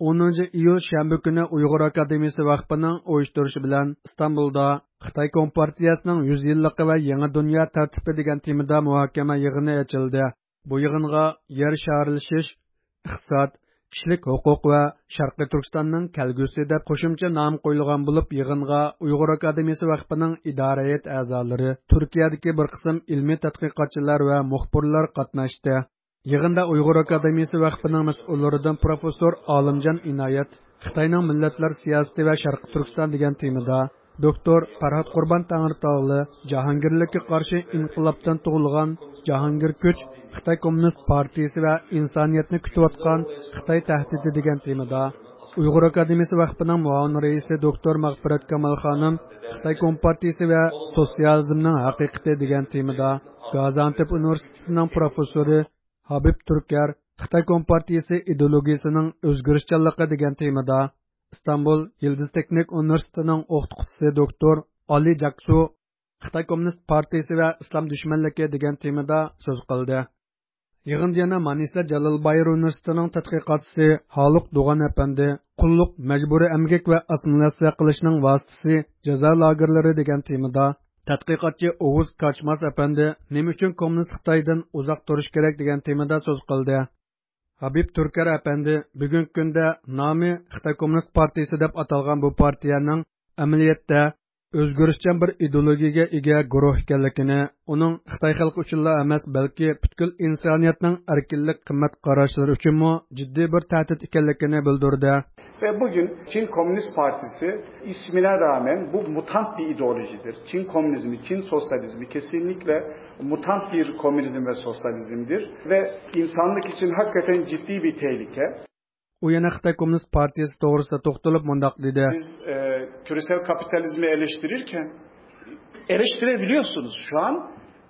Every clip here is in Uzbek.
10 iyul shanba kuni Uyg'ur Akademiyasi vaqfining uyushtirishi bilan Istanbulda Xitoy Kompartiyasining 100 yilligi va yangi dunyo tartibi degan temada muhokama yig'ini ochildi. Bu yig'inga yer shaharlashish, iqtisod, kishilik huquq va Sharqiy Turkistonning kelgusi deb qo'shimcha nom qo'yilgan bo'lib, yig'inga Uyg'ur Akademiyasi vaqfining idora hey'at a'zolari, Turkiyadagi bir qism ilmiy tadqiqotchilar va muxbirlar qatnashdi. Yig'inda Uyg'ur Akademiyasi vaqfining mas'ullaridan professor Olimjon Inoyat, Xitoyning millatlar siyosati va Sharqiy Turkiston degan temada, doktor Farhod Qurbon Tangirtog'li, Jahongirlikka qarshi inqilobdan tug'ilgan Jahongir Kuch, Xitoy Kommunist partiyasi va insoniyatni kutayotgan Xitoy tahdidi degan temada, Uyg'ur Akademiyasi vaqfining muavin raisi doktor Mag'firat Kamal xonim, Xitoy Kompartiyasi va sotsializmning haqiqati degan temada, Gaziantep universitetining professori Habib Turkar, Xitoy Kompartiyasi ideologiyasining o'zgarishchanligi degan temada, İstanbul Yıldız Teknik Üniversitesi'nin o'qituvchisi doktor Ali Jaksu, Xitoy Kommunist partiyasi va islom dushmanligi degan temada so'z qildi. Yig'inda yana Manisa Jalolbayir Universitetining tadqiqotchisi Xoliq Dug'an apandi, qulluq, majburiy emgak va assimilyatsiya qilishning vositasi jazo lagerlari degan temada, tadqiqotchi Oğuz Kaçmaz apandi nima uchun kommunist Xitoydan uzoq turish kerak degan temada so'z qildi. Habib Turkar apandi bugungi kunda nomi Xitoy Kommunist partiyasi deb atalgan bu partiyaning amaliyotda o'zgarishchan bir ideologiyaga ega guruh ekanligini, uning Xitoy xalqi uchunla emas, balki butkul insoniyatning erkinlik qimmat qarashlari uchunmi jiddiy bir tahdid ekanligini bildirdi. Ve bugün Çin Komünist Partisi ismine rağmen bu mutant bir ideolojidir. Çin komünizmi, Çin sosyalizmi kesinlikle mutant bir komünizm ve sosyalizmdir. Ve insanlık için hakikaten ciddi bir tehlike. U yana Xitoy Komünist Partiyasi to'g'risida to'xtalib mundoq dedi. Siz küresel kapitalizmi eleştirirken eleştirebiliyorsunuz şu an.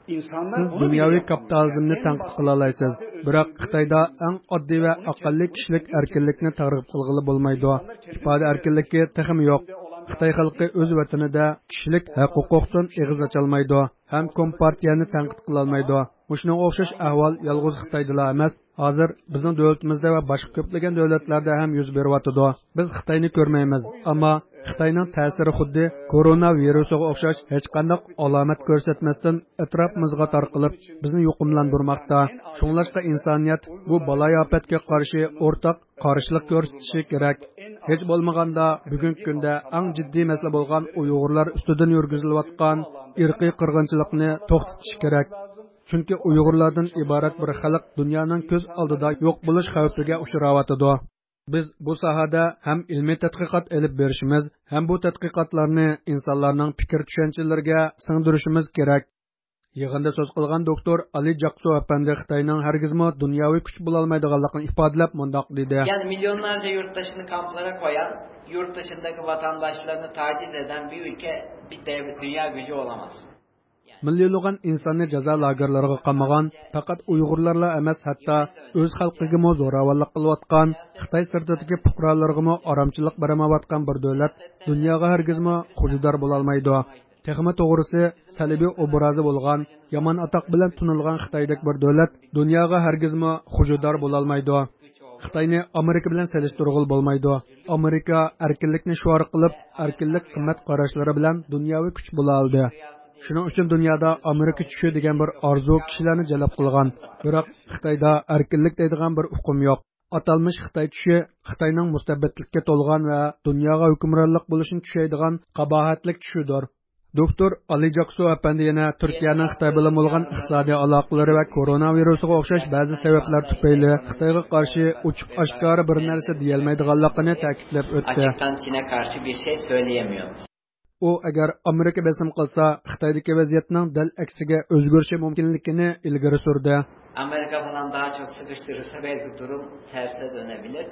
Siz dunyoviy kapitalizmni tanqid qila olasiz, biroq Xitoyda eng oddiy va aqlli kishilik erkinlikni targ'ib qilg'ili bo'lmaydi. Ifoda erkinligi texmi yo'q. Xitoy xalqi o'z vatanida kishilik huquqdan eg'iz ocholmaydi, ham kompartiyani tanqid qila olmaydi. Mushunga o'xshash ahvol yolg'iz Xitoyda emas, hozir bizning davlatimizda va boshqa ko'plagan davlatlarda ham yuz beryapti. Biz Xitoyni ko'rmaymiz, ammo Xitoyning ta'siri xuddi koronavirusiga o'xshash hech qanday alomat ko'rsatmasdan atrofimizga tarqalib, bizni yuqumlantirmoqda. Shuningdek, insoniyat bu balo-ofatga qarshi o'rtaq qarshilik ko'rsatishi kerak. Hech bo'lmaganda bugungi kunda eng jiddiy masala bo'lgan Uyg'urlar ustidan yurgizilayotgan irqiy qirg'inchilikni to'xtatish kerak. Chunki Uyg'urlardan iborat bir xalq dunyoning ko'z oldida yo'q bo'lish xavfiga uchrayotidi. Biz bu sohada ham ilmiy tadqiqot olib berishimiz, ham bu tadqiqotlarni insonlarning fikr tushunchalariga singdirishimiz kerak. Yig'inda so'z qilgan doktor Ali Jaksu apandi Xitoyning hargizmi dunyoviy kuch bo'la olmaydiganligini ifodalab mundoq dedi. Yani milyonlarca yurttaşını kamplara koyan, yurt dışındaki vatandaşlarını taciz eden bir ülke, bir devlet, dünya gücü olamaz. Milyonlagan insonni jazo lagerlariga qamagan, faqat Uyg'urlarla emas, hatto o'z xalqiga mo zo'ravonlik qilayotgan, Xitoy sirtidagi fuqarolarga aramchilik beramayotgan bir davlat dunyoga hargizmi hujudor bo'la olmaydi. Texmi to'g'risi, salibiy obrazi bo'lgan, yomon atoq bilan tunilgan Xitoydek bir davlat dunyoga hargizmi hujudor bo'la olmaydi. Xitoyni Amerika bilan solishtirg'il bo'lmaydi. Amerika erkinlikni shuar qilib, erkinlik qimmat qarashlari bilan dunyoviy kuch bo'la oldi. Shuning uchun dunyoda Amerika kuchi degan bir orzu kishilarni jalb qilgan. Biroq Xitoyda erkinlik deydigan bir uqum yo'q. Atalmish Xitoy kuchi Xitoyning mustabidlikka to'lgan va dunyoga hukmronlik bo'lishini tushaydigan qabohatlik kushidir. Doktor Ali Jaksu apandi yana Turkiyaning Xitoy bilan bo'lgan iqtisodiy aloqalari va koronavirusiga o'xshash ba'zi sabablar tufayli Xitoyga qarshi ochiq oshkora bir narsa deyolmaydiganligini ta'kidlab o'tdi. Açıktan Çin'e karşı bir şey söyleyemiyor. U agar Amerika besim qilsa, Xitoydagi vaziyatning dal aksiga o'zgarishi mumkinligini ilgari surdi. Amerika falan daha çok sıkıştırırsa belki durum terse dönebilir.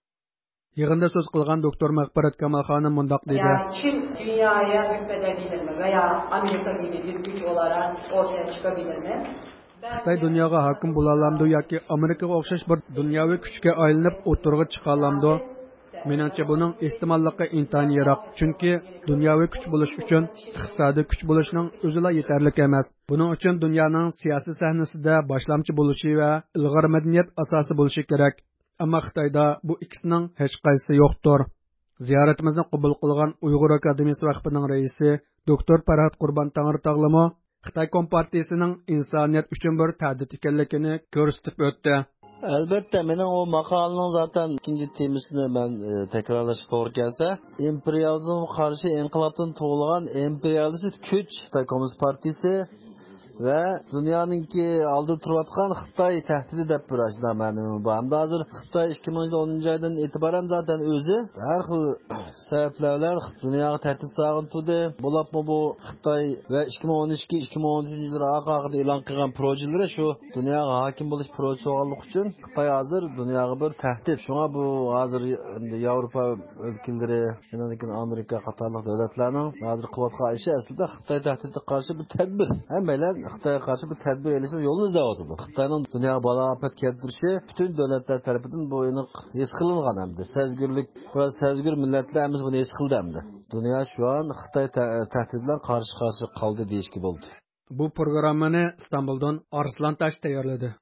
Yig'inda so'z qilgan doktor Mag'firat Kamal xonim mundoq dedi. Yani Çin dünyaya hükmedebilir mi veya Amerika gibi bir güç olarak ortaya çıkabilir mi? Xitoy dunyoga hokim bo'la olamdi yoki Amerikaga o'xshash bir dunyoviy kuchga aylanib o'tirg'i chiqa olamdi? Menimcha buning ehtimolligi intayin yiroq. Chunki dunyoviy kuch bo'lish uchun iqtisodiy kuch bo'lishning o'zila yetarli emas. Buning uchun dunyoning siyosiy sahnasida boshlamchi bo'lishi va ilg'or madaniyat asosi bo'lishi kerak. Ammo Xitoyda bu ikkisining hech qaysisi yo'qdir. Ziyoratimizni qabul qilgan Uyg'ur Akademiyasi vaqfining raisi doktor Farhad Qurban Tangirtog'limi Xitoy Kompartiyasining insoniyat uchun bir tahdid ekanligini ko'rsatib o'tdi. Albatta, mening o maqolaning zaten ikinci temasini ben tekrarlashga to'g'ri kelsa, imperializmga qarshi inqilobdan tug'ilgan imperialist kuch Xitoy Komünist Partiyasi ve dünyanınki aldı turvatkan Xitay tehdidi dep bir aşina ma'lum bu. Hamda hazır Xitay 2010 aydan itibaren zaten özü her xil sebeplerle dünyaya tehdit sağıntıdı. Bulapma bu Xitay ve 2012-2013 yılları akıda ilan kılgan projelere şu dünyaya hakim buluş projesi oğanlık için Xitay hazır dünyaya bir tehdit. Şuna bu hazır Avrupa ülkeleri, Amerika, Katarlık devletlerinin hazır kıvatka işi aslında Xitay tehdidi karşı bir tedbir. Hemen Xitay'a karşı bir tedbir elişim yolunu izleyotdu. Xitay'nın dünya bala afet keltirişi bütün devletler tarafından bu oyunu his kılıngan hem de. Sezgürlük ve sezgür milletlerimiz bunu his kıldı hem de. Dünya şu an Xitay tehditler karşı kaldı deyiş gibi oldu. Bu programmani İstanbul'dan Arslan Taş tayyorladi.